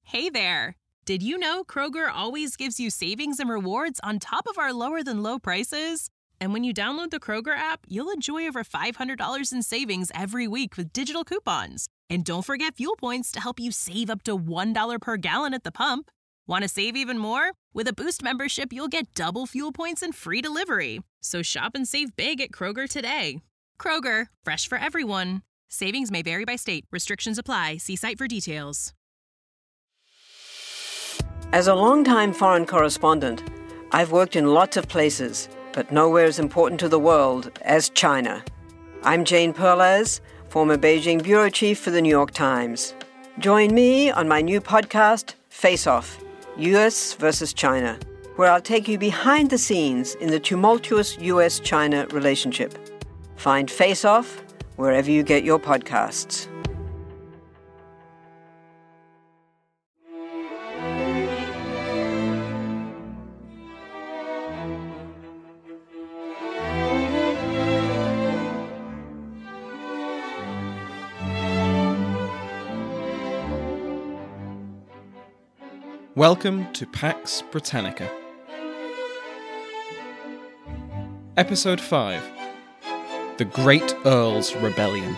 Hey there! Did you know Kroger always gives you savings and rewards on top of our lower-than-low prices? And when you download the Kroger app, you'll enjoy over $500 in savings every week with digital coupons. And don't forget fuel points to help you save up to $1 per gallon at the pump. Want to save even more? With a Boost membership, you'll get double fuel points and free delivery. So shop and save big at Kroger today. Kroger, fresh for everyone. Savings may vary by state. Restrictions apply. See site for details. As a longtime foreign correspondent, I've worked in lots of places, but nowhere as important to the world as China. I'm Jane Perlez, former Beijing bureau chief for the New York Times. Join me on my new podcast, Face Off, U.S. versus China, where I'll take you behind the scenes in the tumultuous U.S.-China relationship. Find Face Off wherever you get your podcasts. Welcome to Pax Britannica. Episode 5. The Great Earl's Rebellion.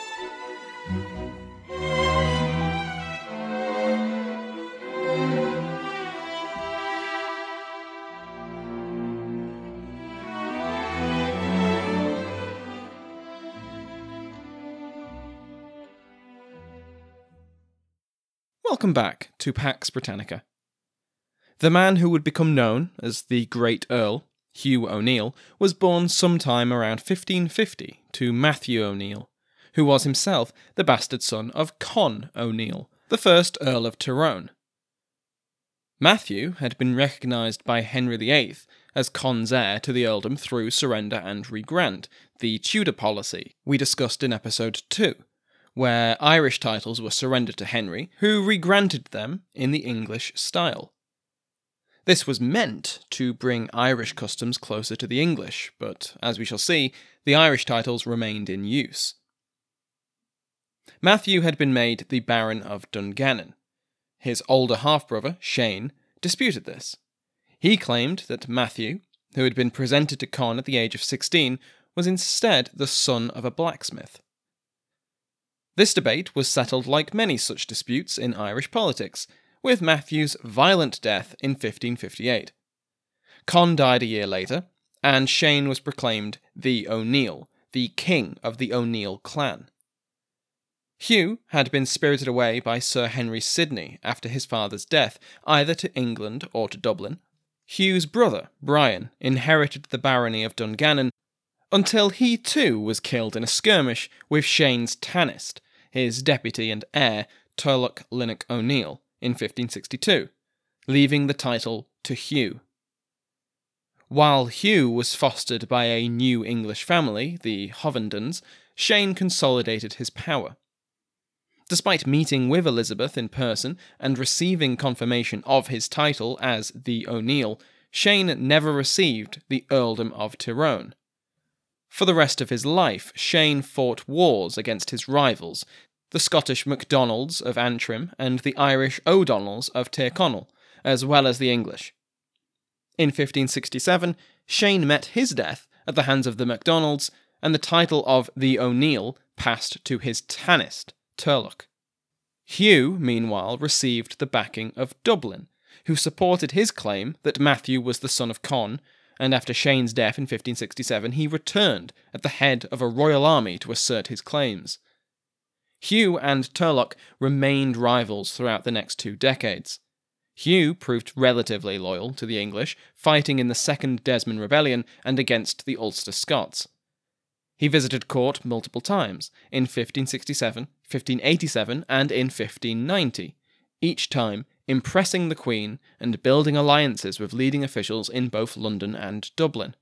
Welcome back to Pax Britannica. The man who would become known as the Great Earl, Hugh O'Neill, was born sometime around 1550 to Matthew O'Neill, who was himself the bastard son of Con O'Neill, the first Earl of Tyrone. Matthew had been recognised by Henry VIII as Con's heir to the earldom through surrender and regrant, the Tudor policy we discussed in episode 2, where Irish titles were surrendered to Henry, who regranted them in the English style. This was meant to bring Irish customs closer to the English, but, as we shall see, the Irish titles remained in use. Matthew had been made the Baron of Dungannon. His older half-brother, Shane, disputed this. He claimed that Matthew, who had been presented to Con at the age of 16, was instead the son of a blacksmith. This debate was settled like many such disputes in Irish politics, with Matthew's violent death in 1558. Con died a year later, and Shane was proclaimed the O'Neill, the king of the O'Neill clan. Hugh had been spirited away by Sir Henry Sidney after his father's death, either to England or to Dublin. Hugh's brother, Brian, inherited the barony of Dungannon, until he too was killed in a skirmish with Shane's Tanist, his deputy and heir, Turlough Linnoch O'Neill, in 1562, leaving the title to Hugh. While Hugh was fostered by a new English family, the Hovendens, Shane consolidated his power. Despite meeting with Elizabeth in person and receiving confirmation of his title as the O'Neill, Shane never received the earldom of Tyrone. For the rest of his life, Shane fought wars against his rivals, the Scottish MacDonalds of Antrim and the Irish O'Donnells of Tyrconnell, as well as the English. In 1567, Shane met his death at the hands of the MacDonalds, and the title of the O'Neill passed to his Tanist, Turlough. Hugh, meanwhile, received the backing of Dublin, who supported his claim that Matthew was the son of Con, and after Shane's death in 1567 he returned at the head of a royal army to assert his claims. Hugh and Turlough remained rivals throughout the next 2 decades. Hugh proved relatively loyal to the English, fighting in the Second Desmond Rebellion and against the Ulster Scots. He visited court multiple times, in 1567, 1587, and in 1590, each time impressing the Queen and building alliances with leading officials in both London and Dublin.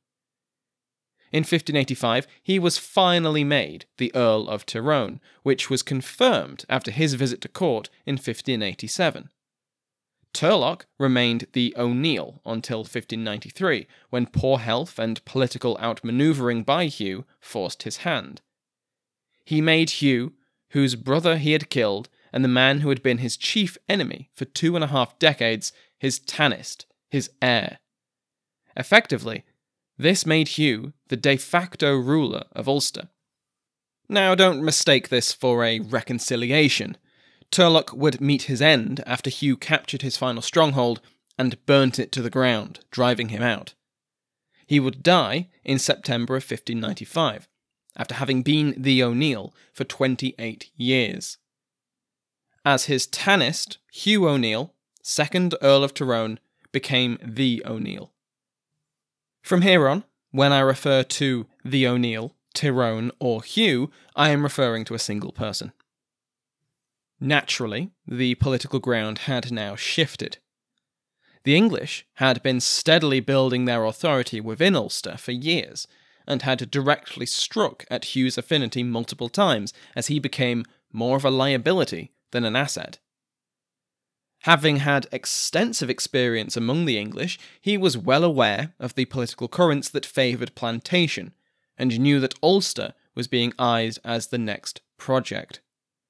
In 1585, he was finally made the Earl of Tyrone, which was confirmed after his visit to court in 1587. Turlough remained the O'Neill until 1593, when poor health and political outmanoeuvring by Hugh forced his hand. He made Hugh, whose brother he had killed, and the man who had been his chief enemy for 2.5 decades, his Tanist, his heir. Effectively, this made Hugh the de facto ruler of Ulster. Now, don't mistake this for a reconciliation. Turlough would meet his end after Hugh captured his final stronghold and burnt it to the ground, driving him out. He would die in September of 1595, after having been the O'Neill for 28 years. As his Tanist, Hugh O'Neill, 2nd Earl of Tyrone, became the O'Neill. From here on, when I refer to the O'Neill, Tyrone, or Hugh, I am referring to a single person. Naturally, the political ground had now shifted. The English had been steadily building their authority within Ulster for years, and had directly struck at Hugh's affinity multiple times as he became more of a liability than an asset. Having had extensive experience among the English, he was well aware of the political currents that favoured plantation, and knew that Ulster was being eyed as the next project.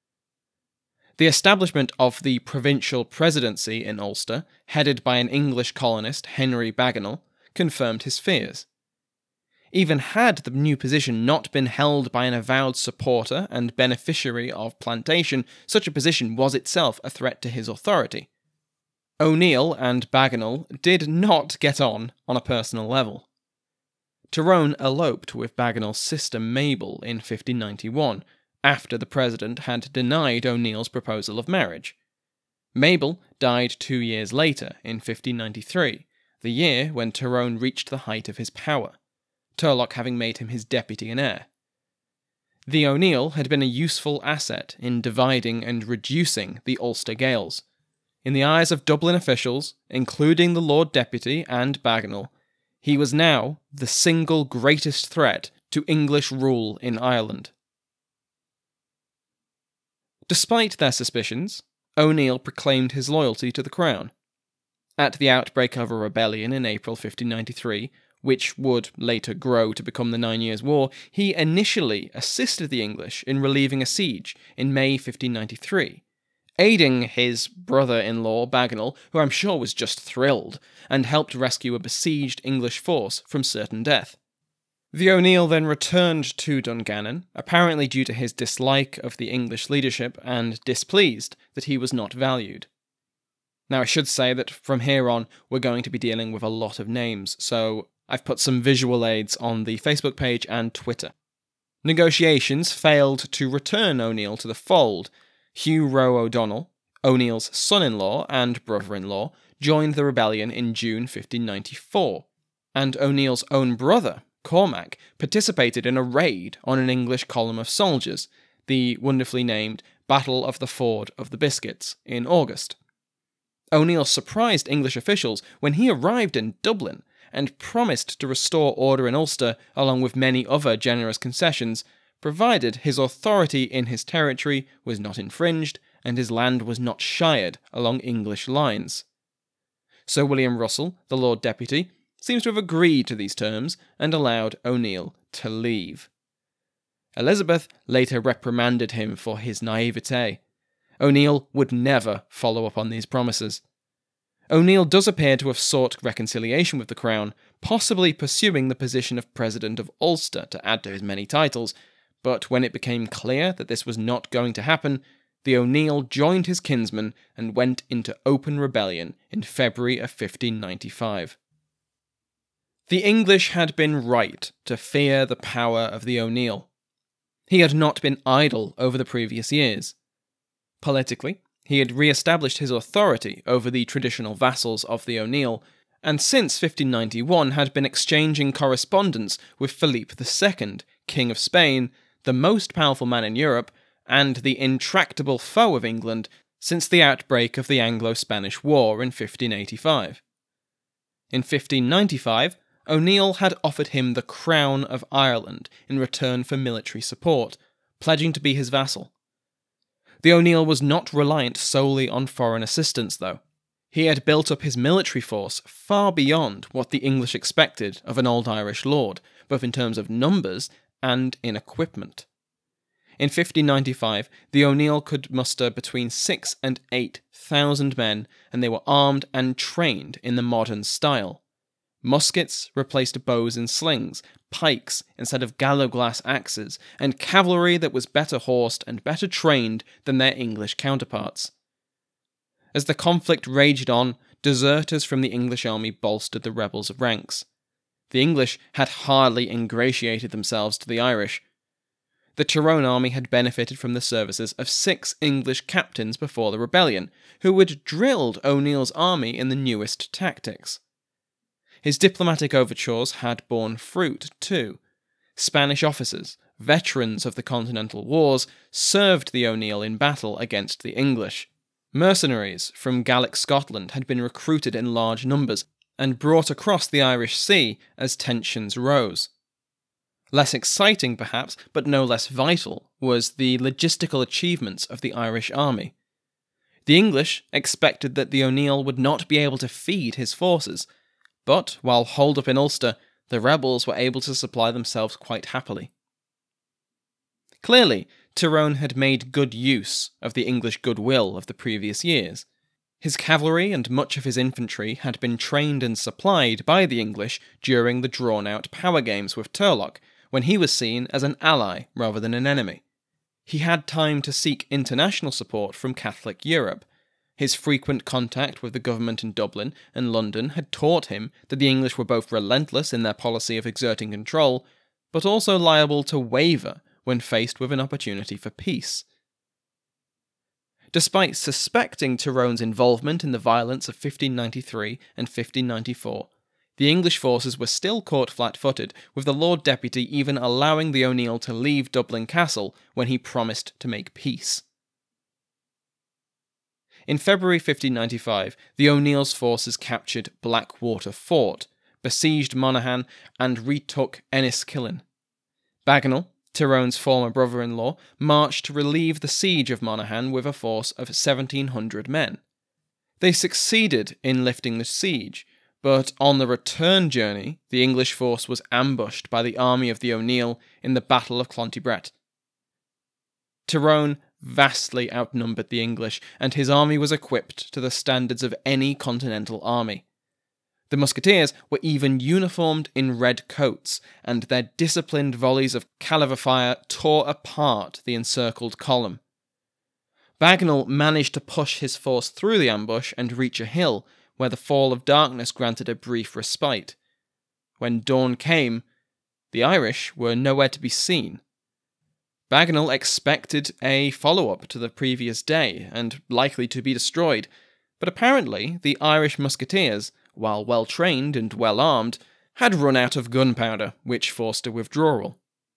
The establishment of the provincial presidency in Ulster, headed by an English colonist, Henry Bagenal, confirmed his fears. Even had the new position not been held by an avowed supporter and beneficiary of plantation, such a position was itself a threat to his authority. O'Neill and Bagenal did not get on a personal level. Tyrone eloped with Bagenal's sister Mabel in 1591, after the president had denied O'Neill's proposal of marriage. Mabel died 2 years later, in 1593, the year when Tyrone reached the height of his power, Turlough having made him his deputy and heir. The O'Neill had been a useful asset in dividing and reducing the Ulster Gaels. In the eyes of Dublin officials, including the Lord Deputy and Bagenal, he was now the single greatest threat to English rule in Ireland. Despite their suspicions, O'Neill proclaimed his loyalty to the crown. At the outbreak of a rebellion in April 1593, which would later grow to become the 9 Years' War, he initially assisted the English in relieving a siege in May 1593, aiding his brother-in-law Bagenal, who I'm sure was just thrilled, and helped rescue a besieged English force from certain death. The O'Neill then returned to Dungannon, apparently due to his dislike of the English leadership and displeased that he was not valued. Now, I should say that from here on, we're going to be dealing with a lot of names, so I've put some visual aids on the Facebook page and Twitter. Negotiations failed to return O'Neill to the fold. Hugh Roe O'Donnell, O'Neill's son-in-law and brother-in-law, joined the rebellion in June 1594, and O'Neill's own brother, Cormac, participated in a raid on an English column of soldiers, the wonderfully named Battle of the Ford of the Biscuits, in August. O'Neill surprised English officials when he arrived in Dublin and promised to restore order in Ulster along with many other generous concessions, provided his authority in his territory was not infringed and his land was not shired along English lines. Sir William Russell, the Lord Deputy, seems to have agreed to these terms and allowed O'Neill to leave. Elizabeth later reprimanded him for his naivete. O'Neill would never follow up on these promises. O'Neill does appear to have sought reconciliation with the crown, possibly pursuing the position of President of Ulster to add to his many titles, but when it became clear that this was not going to happen, the O'Neill joined his kinsman and went into open rebellion in February of 1595. The English had been right to fear the power of the O'Neill. He had not been idle over the previous years. Politically, he had re-established his authority over the traditional vassals of the O'Neill, and since 1591 had been exchanging correspondence with Philip II, King of Spain, the most powerful man in Europe, and the intractable foe of England since the outbreak of the Anglo-Spanish War in 1585. In 1595, O'Neill had offered him the Crown of Ireland in return for military support, pledging to be his vassal. The O'Neill was not reliant solely on foreign assistance, though. He had built up his military force far beyond what the English expected of an old Irish lord, both in terms of numbers and in equipment. In 1595, the O'Neill could muster between 6,000 and 8,000 men, and they were armed and trained in the modern style. Muskets replaced bows and slings, pikes instead of gallowglass axes, and cavalry that was better horsed and better trained than their English counterparts. As the conflict raged on, deserters from the English army bolstered the rebels' ranks. The English had hardly ingratiated themselves to the Irish. The Tyrone army had benefited from the services of 6 English captains before the rebellion, who had drilled O'Neill's army in the newest tactics. His diplomatic overtures had borne fruit, too. Spanish officers, veterans of the Continental Wars, served the O'Neill in battle against the English. Mercenaries from Gallic Scotland had been recruited in large numbers and brought across the Irish Sea as tensions rose. Less exciting, perhaps, but no less vital, was the logistical achievements of the Irish army. The English expected that the O'Neill would not be able to feed his forces, but while holed up in Ulster, the rebels were able to supply themselves quite happily. Clearly, Tyrone had made good use of the English goodwill of the previous years. His cavalry and much of his infantry had been trained and supplied by the English during the drawn-out power games with Turlough, when he was seen as an ally rather than an enemy. He had time to seek international support from Catholic Europe. His frequent contact with the government in Dublin and London had taught him that the English were both relentless in their policy of exerting control, but also liable to waver when faced with an opportunity for peace. Despite suspecting Tyrone's involvement in the violence of 1593 and 1594, the English forces were still caught flat-footed, with the Lord Deputy even allowing the O'Neill to leave Dublin Castle when he promised to make peace. In February 1595, the O'Neill's forces captured Blackwater Fort, besieged Monaghan, and retook Enniskillen. Bagenal, Tyrone's former brother-in-law, marched to relieve the siege of Monaghan with a force of 1,700 men. They succeeded in lifting the siege, but on the return journey, the English force was ambushed by the army of the O'Neill in the Battle of Clontibret. Tyrone vastly outnumbered the English, and his army was equipped to the standards of any continental army. The musketeers were even uniformed in red coats, and their disciplined volleys of caliver fire tore apart the encircled column. Bagenal managed to push his force through the ambush and reach a hill, where the fall of darkness granted a brief respite. When dawn came, the Irish were nowhere to be seen. Bagenal expected a follow-up to the previous day, and likely to be destroyed, but apparently the Irish musketeers, while well-trained and well-armed, had run out of gunpowder, which forced a withdrawal.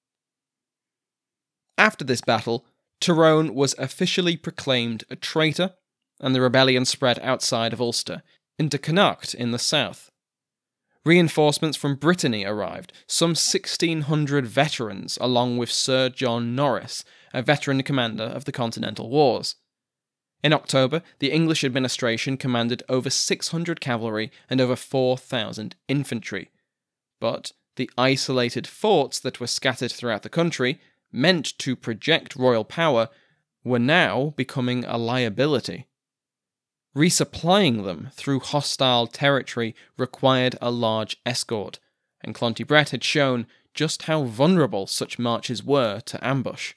After this battle, Tyrone was officially proclaimed a traitor, and the rebellion spread outside of Ulster, into Connacht in the south. Reinforcements from Brittany arrived, some 1,600 veterans, along with Sir John Norris, a veteran commander of the Continental Wars. In October, the English administration commanded over 600 cavalry and over 4,000 infantry. But the isolated forts that were scattered throughout the country, meant to project royal power, were now becoming a liability. Resupplying them through hostile territory required a large escort, and Clontibret had shown just how vulnerable such marches were to ambush.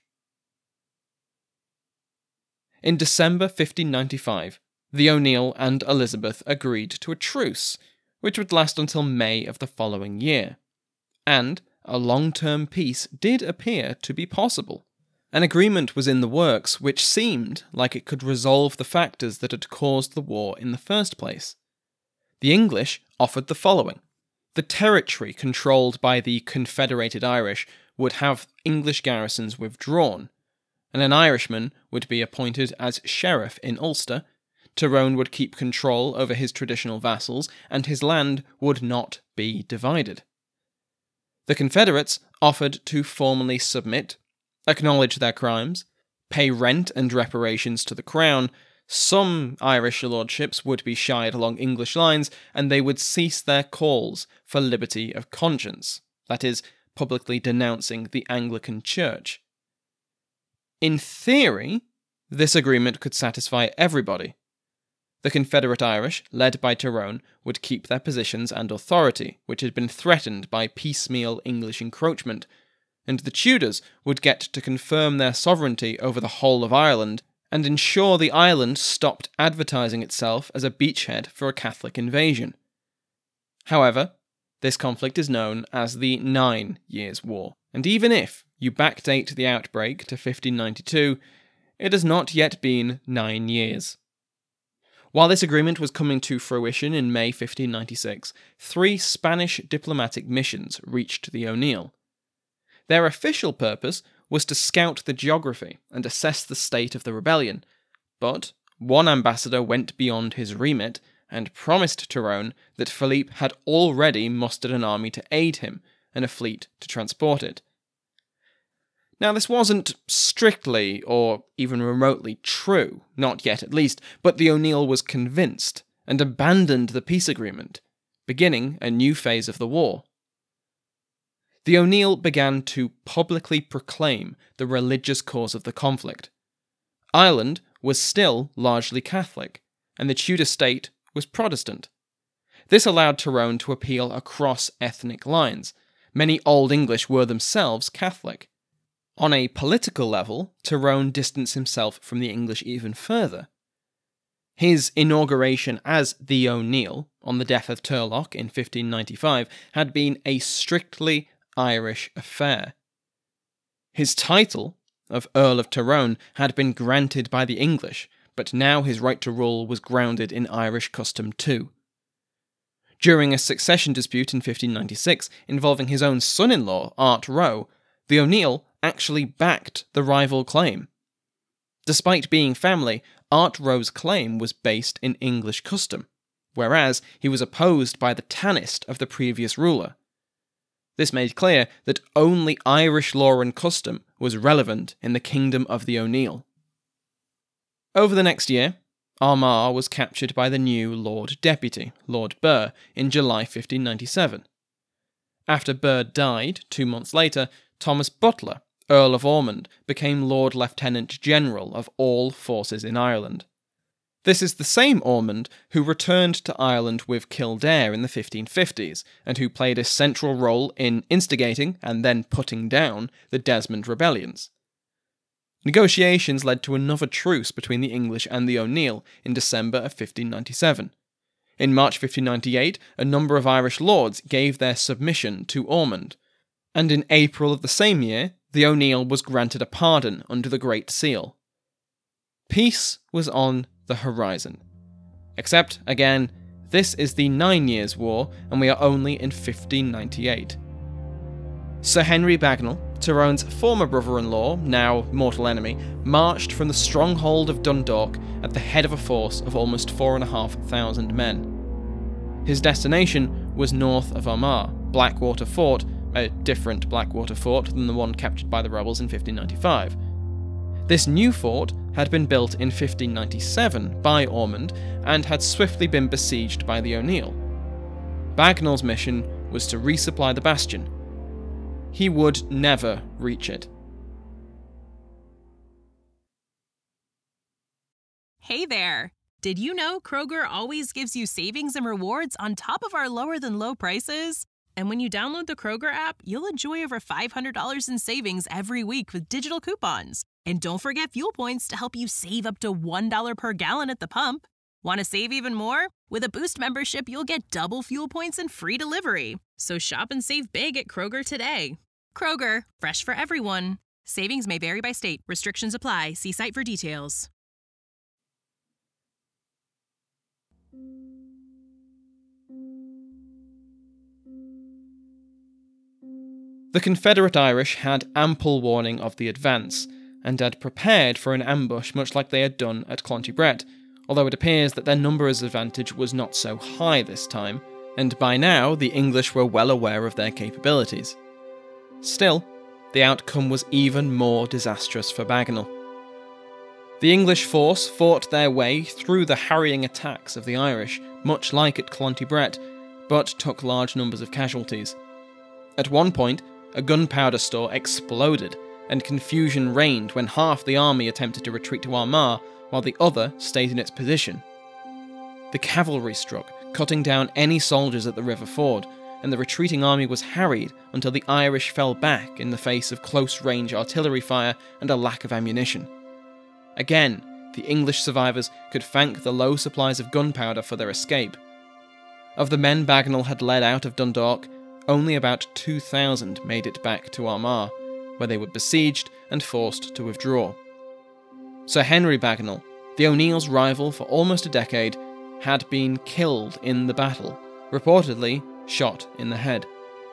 In December 1595, the O'Neill and Elizabeth agreed to a truce, which would last until May of the following year, and a long-term peace did appear to be possible. An agreement was in the works which seemed like it could resolve the factors that had caused the war in the first place. The English offered the following. The territory controlled by the Confederated Irish would have English garrisons withdrawn, and an Irishman would be appointed as sheriff in Ulster. Tyrone would keep control over his traditional vassals, and his land would not be divided. The Confederates offered to formally submit, acknowledge their crimes, pay rent and reparations to the crown. Some Irish lordships would be shied along English lines, and they would cease their calls for liberty of conscience, that is, publicly denouncing the Anglican Church. In theory, this agreement could satisfy everybody. The Confederate Irish, led by Tyrone, would keep their positions and authority, which had been threatened by piecemeal English encroachment, and the Tudors would get to confirm their sovereignty over the whole of Ireland and ensure the island stopped advertising itself as a beachhead for a Catholic invasion. However, this conflict is known as the 9 Years' War, and even if you backdate the outbreak to 1592, it has not yet been 9 years. While this agreement was coming to fruition in May 1596, 3 Spanish diplomatic missions reached the O'Neill. Their official purpose was to scout the geography and assess the state of the rebellion, but one ambassador went beyond his remit and promised Tyrone that Philippe had already mustered an army to aid him and a fleet to transport it. Now, this wasn't strictly or even remotely true, not yet at least, but the O'Neill was convinced and abandoned the peace agreement, beginning a new phase of the war. The O'Neill began to publicly proclaim the religious cause of the conflict. Ireland was still largely Catholic, and the Tudor state was Protestant. This allowed Tyrone to appeal across ethnic lines. Many Old English were themselves Catholic. On a political level, Tyrone distanced himself from the English even further. His inauguration as the O'Neill, on the death of Turlough in 1595, had been a strictly Irish affair. His title of Earl of Tyrone had been granted by the English, but now his right to rule was grounded in Irish custom too. During a succession dispute in 1596 involving his own son-in-law, Art Roe, the O'Neill actually backed the rival claim. Despite being family, Art Roe's claim was based in English custom, whereas he was opposed by the Tannist of the previous ruler. This made clear that only Irish law and custom was relevant in the kingdom of the O'Neill. Over the next year, Armagh was captured by the new Lord Deputy, Lord Burr, in July 1597. After Burr died 2 months later, Thomas Butler, Earl of Ormond, became Lord Lieutenant General of all forces in Ireland. This is the same Ormond who returned to Ireland with Kildare in the 1550s, and who played a central role in instigating and then putting down the Desmond rebellions. Negotiations led to another truce between the English and the O'Neill in December of 1597. In March 1598, a number of Irish lords gave their submission to Ormond, and in April of the same year, the O'Neill was granted a pardon under the Great Seal. Peace was on the horizon. Except, again, this is the 9 Years' War, and we are only in 1598. Sir Henry Bagnall, Tyrone's former brother-in-law, now mortal enemy, marched from the stronghold of Dundalk at the head of a force of almost 4,500 men. His destination was north of Armagh, Blackwater Fort, a different Blackwater Fort than the one captured by the rebels in 1595. This new fort had been built in 1597 by Ormond and had swiftly been besieged by the O'Neill. Bagnall's mission was to resupply the bastion. He would never reach it. Hey there! Did you know Kroger always gives you savings and rewards on top of our lower-than-low prices? And when you download the Kroger app, you'll enjoy over $500 in savings every week with digital coupons. And don't forget fuel points to help you save up to $1 per gallon at the pump. Want to save even more? With a Boost membership, you'll get double fuel points and free delivery. So shop and save big at Kroger today. Kroger, fresh for everyone. Savings may vary by state. Restrictions apply. See site for details. The Confederate Irish had ample warning of the advance, and had prepared for an ambush much like they had done at Clontibret, although it appears that their numbers advantage was not so high this time, and by now the English were well aware of their capabilities. Still, the outcome was even more disastrous for Bagnall. The English force fought their way through the harrying attacks of the Irish, much like at Clontibret, but took large numbers of casualties. At one point, a gunpowder store exploded, and confusion reigned when half the army attempted to retreat to Armagh while the other stayed in its position. The cavalry struck, cutting down any soldiers at the river ford, and the retreating army was harried until the Irish fell back in the face of close-range artillery fire and a lack of ammunition. Again, the English survivors could thank the low supplies of gunpowder for their escape. Of the men Bagenal had led out of Dundalk, only about 2,000 made it back to Armagh, where they were besieged and forced to withdraw. Sir Henry Bagenal, the O'Neills' rival for almost a decade, had been killed in the battle, reportedly shot in the head.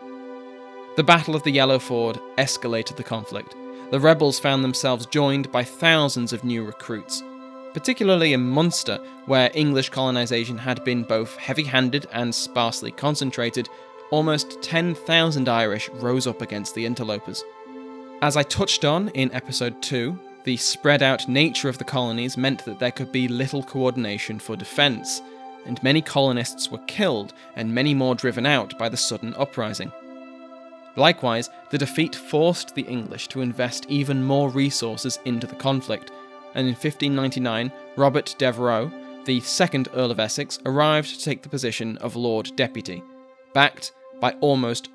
The Battle of the Yellow Ford escalated the conflict. The rebels found themselves joined by thousands of new recruits. Particularly in Munster, where English colonisation had been both heavy-handed and sparsely concentrated, almost 10,000 Irish rose up against the interlopers. As I touched on in episode 2, the spread-out nature of the colonies meant that there could be little coordination for defence, and many colonists were killed and many more driven out by the sudden uprising. Likewise, the defeat forced the English to invest even more resources into the conflict, and in 1599, Robert Devereux, the second Earl of Essex, arrived to take the position of Lord Deputy, backed by almost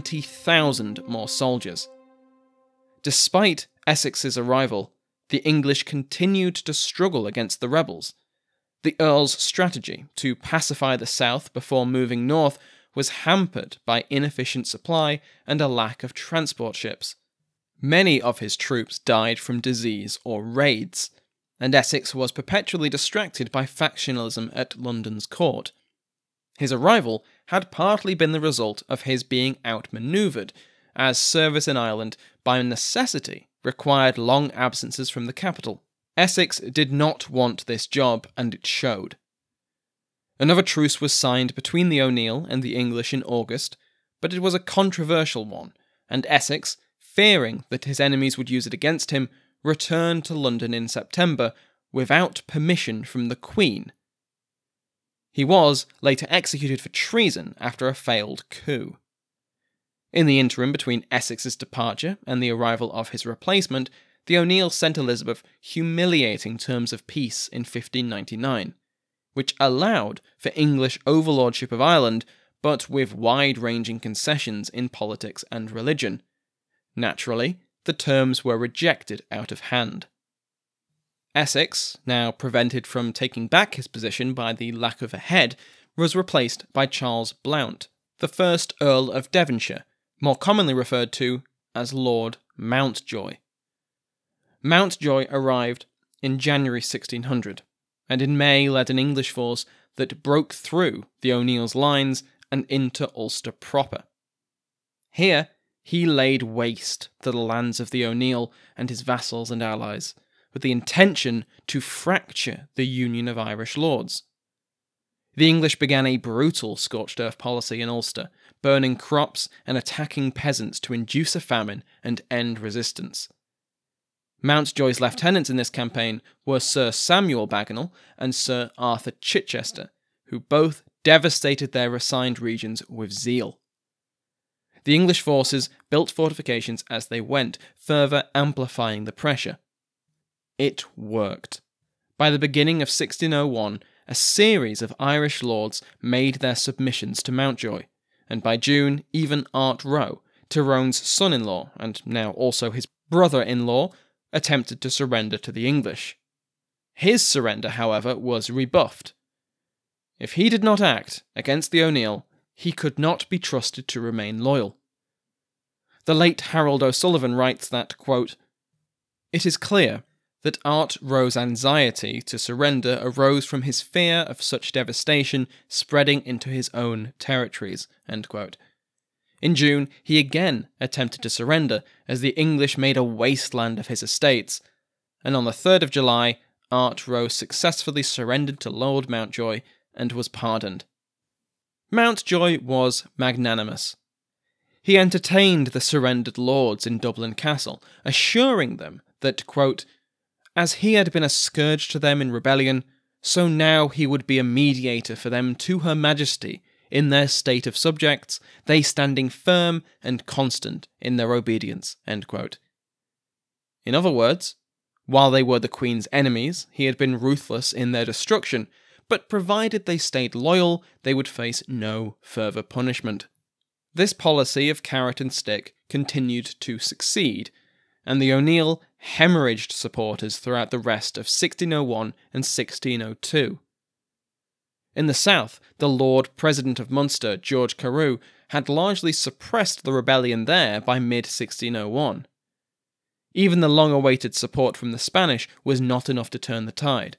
20,000 more soldiers. Despite Essex's arrival, the English continued to struggle against the rebels. The Earl's strategy to pacify the south before moving north was hampered by inefficient supply and a lack of transport ships. Many of his troops died from disease or raids, and Essex was perpetually distracted by factionalism at London's court. His arrival had partly been the result of his being outmanoeuvred, as service in Ireland, by necessity, required long absences from the capital. Essex did not want this job, and it showed. Another truce was signed between the O'Neill and the English in August, but it was a controversial one, and Essex, fearing that his enemies would use it against him, returned to London in September without permission from the Queen. He was later executed for treason after a failed coup. In the interim between Essex's departure and the arrival of his replacement, the O'Neills sent Elizabeth humiliating terms of peace in 1599, which allowed for English overlordship of Ireland, but with wide-ranging concessions in politics and religion. Naturally, the terms were rejected out of hand. Essex, now prevented from taking back his position by the lack of a head, was replaced by Charles Blount, the first Earl of Devonshire, more commonly referred to as Lord Mountjoy. Mountjoy arrived in January 1600, and in May led an English force that broke through the O'Neills' lines and into Ulster proper. Here, he laid waste to the lands of the O'Neill and his vassals and allies, with the intention to fracture the Union of Irish Lords. The English began a brutal scorched earth policy in Ulster, burning crops and attacking peasants to induce a famine and end resistance. Mountjoy's lieutenants in this campaign were Sir Samuel Bagenal and Sir Arthur Chichester, who both devastated their assigned regions with zeal. The English forces built fortifications as they went, further amplifying the pressure. It worked. By the beginning of 1601, a series of Irish lords made their submissions to Mountjoy, and by June, even Art Roe, Tyrone's son-in-law, and now also his brother-in-law, attempted to surrender to the English. His surrender, however, was rebuffed. If he did not act against the O'Neill, he could not be trusted to remain loyal. The late Harold O'Sullivan writes that, quote, "It is clear that Art Roe's anxiety to surrender arose from his fear of such devastation spreading into his own territories." End quote. In June, he again attempted to surrender, as the English made a wasteland of his estates, and on the 3rd of July, Art Roe successfully surrendered to Lord Mountjoy and was pardoned. Mountjoy was magnanimous. He entertained the surrendered lords in Dublin Castle, assuring them that, quote, "as he had been a scourge to them in rebellion, so now he would be a mediator for them to Her Majesty, in their state of subjects, they standing firm and constant in their obedience." End quote. In other words, while they were the Queen's enemies, he had been ruthless in their destruction, but provided they stayed loyal, they would face no further punishment. This policy of carrot and stick continued to succeed, and the O'Neill hemorrhaged supporters throughout the rest of 1601 and 1602. In the south, the Lord President of Munster, George Carew, had largely suppressed the rebellion there by mid-1601. Even the long-awaited support from the Spanish was not enough to turn the tide.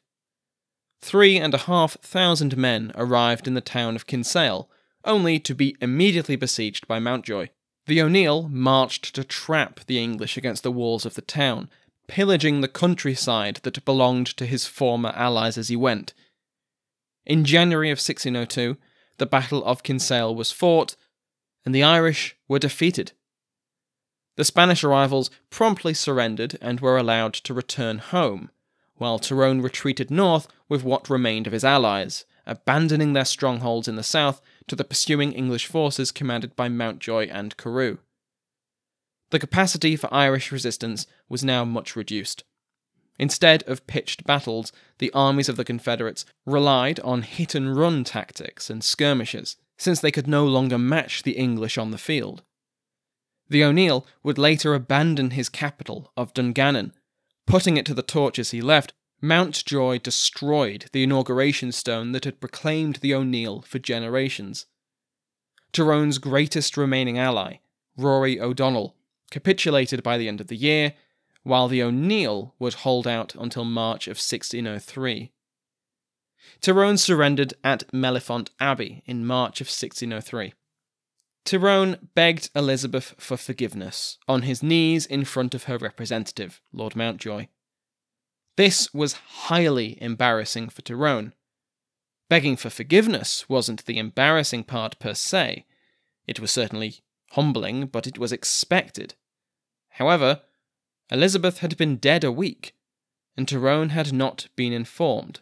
3,500 men arrived in the town of Kinsale, only to be immediately besieged by Mountjoy. The O'Neill marched to trap the English against the walls of the town, pillaging the countryside that belonged to his former allies as he went. In January of 1602, the Battle of Kinsale was fought, and the Irish were defeated. The Spanish arrivals promptly surrendered and were allowed to return home, while Tyrone retreated north with what remained of his allies, abandoning their strongholds in the south to the pursuing English forces commanded by Mountjoy and Carew. The capacity for Irish resistance was now much reduced. Instead of pitched battles, the armies of the Confederates relied on hit-and-run tactics and skirmishes, since they could no longer match the English on the field. The O'Neill would later abandon his capital of Dungannon. Putting it to the torch as he left, Mountjoy destroyed the inauguration stone that had proclaimed the O'Neill for generations. Tyrone's greatest remaining ally, Rory O'Donnell, capitulated by the end of the year, while the O'Neill would hold out until March of 1603. Tyrone surrendered at Mellifont Abbey in March of 1603. Tyrone begged Elizabeth for forgiveness, on his knees in front of her representative, Lord Mountjoy. This was highly embarrassing for Tyrone. Begging for forgiveness wasn't the embarrassing part per se. It was certainly humbling, but it was expected. However, Elizabeth had been dead a week, and Tyrone had not been informed.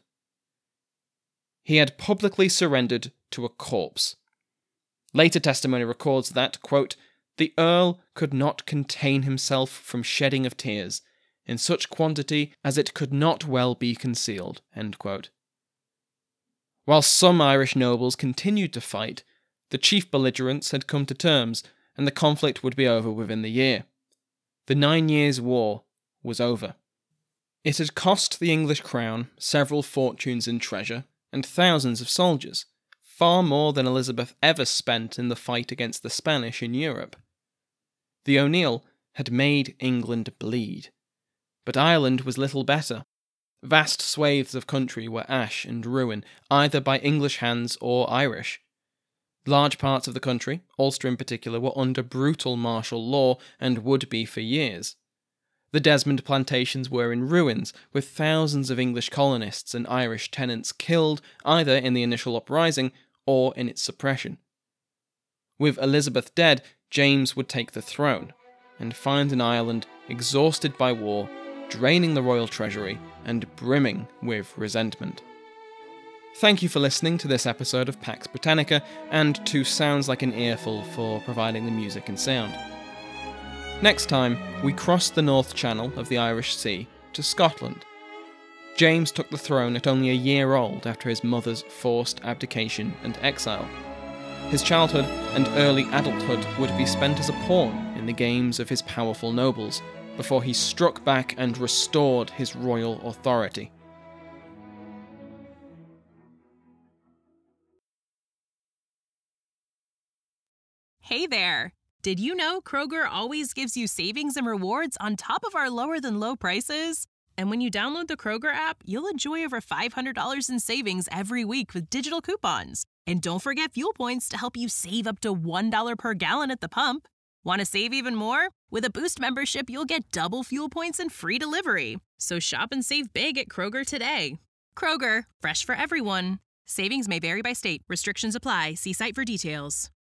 He had publicly surrendered to a corpse. Later testimony records that, quote, "The Earl could not contain himself from shedding of tears, in such quantity as it could not well be concealed," end quote. While some Irish nobles continued to fight, the chief belligerents had come to terms, and the conflict would be over within the year. The 9 Years' War was over. It had cost the English crown several fortunes in treasure and thousands of soldiers, far more than Elizabeth ever spent in the fight against the Spanish in Europe. The O'Neill had made England bleed, but Ireland was little better. Vast swathes of country were ash and ruin, either by English hands or Irish. Large parts of the country, Ulster in particular, were under brutal martial law and would be for years. The Desmond plantations were in ruins, with thousands of English colonists and Irish tenants killed either in the initial uprising or in its suppression. With Elizabeth dead, James would take the throne, and find an Ireland exhausted by war, draining the royal treasury, and brimming with resentment. Thank you for listening to this episode of Pax Britannica, and to Sounds Like an Earful for providing the music and sound. Next time, we cross the North Channel of the Irish Sea to Scotland. James took the throne at only a year old after his mother's forced abdication and exile. His childhood and early adulthood would be spent as a pawn in the games of his powerful nobles, before he struck back and restored his royal authority. Hey there! Did you know Kroger always gives you savings and rewards on top of our lower-than-low prices? And when you download the Kroger app, you'll enjoy over $500 in savings every week with digital coupons. And don't forget fuel points to help you save up to $1 per gallon at the pump. Want to save even more? With a Boost membership, you'll get double fuel points and free delivery. So shop and save big at Kroger today. Kroger, fresh for everyone. Savings may vary by state. Restrictions apply. See site for details.